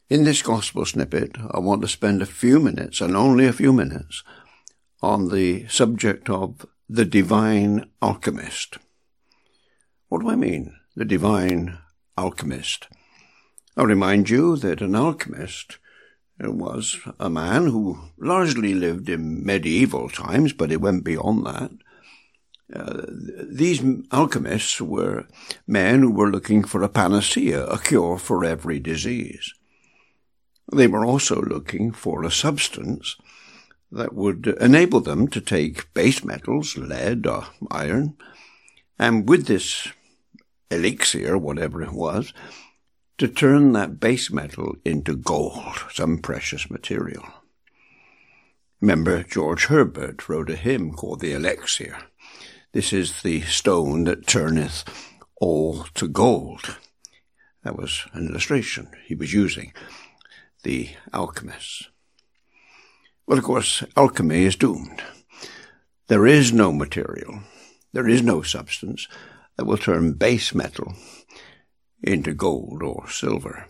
In this gospel snippet, I want to spend a few minutes, and only a few minutes, on the subject of the divine alchemist. What do I mean, the divine alchemist? I'll remind you that an alchemist was a man who largely lived in medieval times, but it went beyond that. These alchemists were men who were looking for a panacea, a cure for every disease. They were also looking for a substance that would enable them to take base metals, lead or iron, and with this elixir, whatever it was, to turn that base metal into gold, some precious material. Remember, George Herbert wrote a hymn called The Elixir. This is the stone that turneth all to gold. That was an illustration he was using. The alchemists. Well, of course, alchemy is doomed. There is no material, there is no substance that will turn base metal into gold or silver.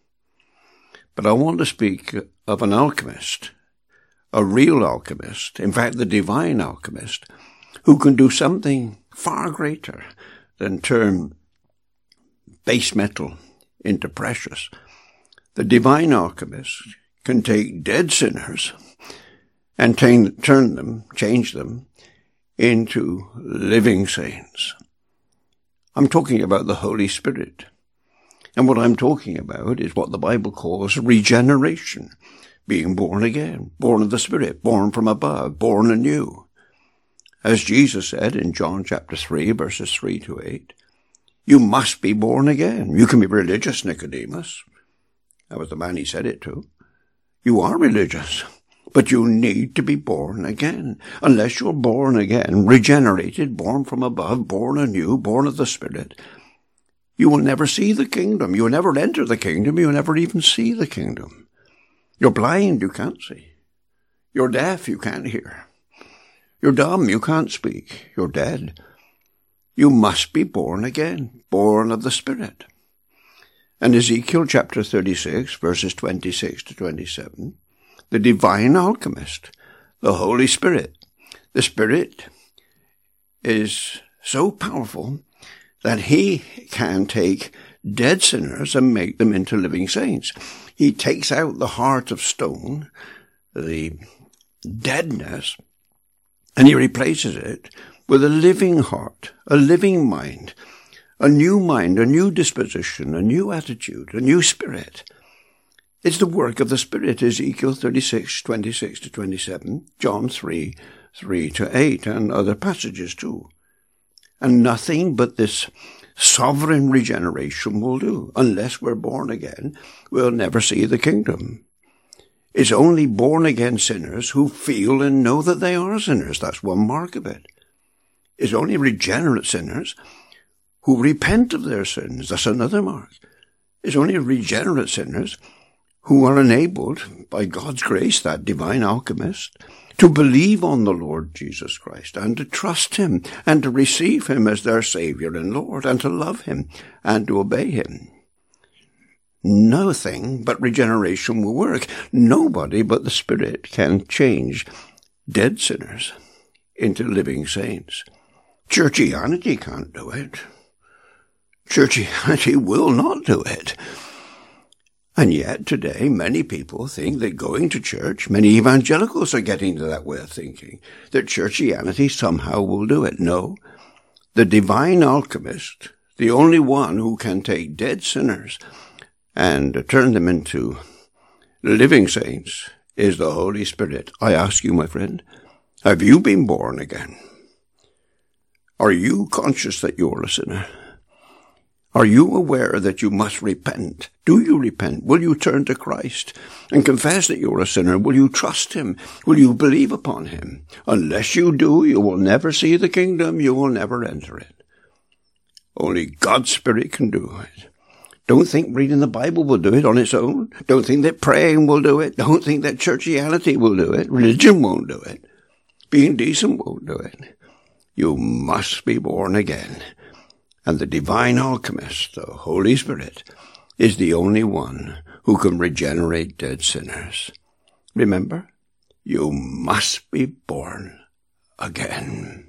But I want to speak of an alchemist, a real alchemist, in fact, the divine alchemist, who can do something far greater than turn base metal into precious. The divine alchemist can take dead sinners and change them into living saints. I'm talking about the Holy Spirit. And what I'm talking about is what the Bible calls regeneration, being born again, born of the Spirit, born from above, born anew. As Jesus said in John chapter 3, verses 3 to 8, you must be born again. You can be religious, Nicodemus. That was the man he said it to. You are religious, but you need to be born again. Unless you're born again, regenerated, born from above, born anew, born of the Spirit, you will never see the kingdom. You will never enter the kingdom. You will never even see the kingdom. You're blind, you can't see. You're deaf, you can't hear. You're dumb, you can't speak. You're dead. You must be born again, born of the Spirit. And Ezekiel chapter 36, verses 26 to 27, the divine alchemist, the Holy Spirit. The Spirit is so powerful that he can take dead sinners and make them into living saints. He takes out the heart of stone, the deadness, and he replaces it with a living heart, a living mind, a new disposition, a new attitude, a new spirit. It's the work of the Spirit, Ezekiel 36, 26 to 27, John 3, 3 to 8, and other passages too. And nothing but this sovereign regeneration will do. Unless we're born again, we'll never see the kingdom. It's only born-again sinners who feel and know that they are sinners. That's one mark of it. It's only regenerate sinners who repent of their sins. That's another mark. It's only regenerate sinners who are enabled, by God's grace, that divine alchemist, to believe on the Lord Jesus Christ and to trust him and to receive him as their Savior and Lord and to love him and to obey him. Nothing but regeneration will work. Nobody but the Spirit can change dead sinners into living saints. Churchianity can't do it. Churchianity will not do it. And yet today many people think that going to church, many evangelicals are getting to that way of thinking, that churchianity somehow will do it. No, the divine alchemist, the only one who can take dead sinners and turn them into living saints, is the Holy Spirit. I ask you, my friend, have you been born again? Are you conscious that you're a sinner? Are you aware that you must repent? Do you repent? Will you turn to Christ and confess that you're a sinner? Will you trust him? Will you believe upon him? Unless you do, you will never see the kingdom. You will never enter it. Only God's Spirit can do it. Don't think reading the Bible will do it on its own. Don't think that praying will do it. Don't think that churchianity will do it. Religion won't do it. Being decent won't do it. You must be born again. And the divine alchemist, the Holy Spirit, is the only one who can regenerate dead sinners. Remember, you must be born again.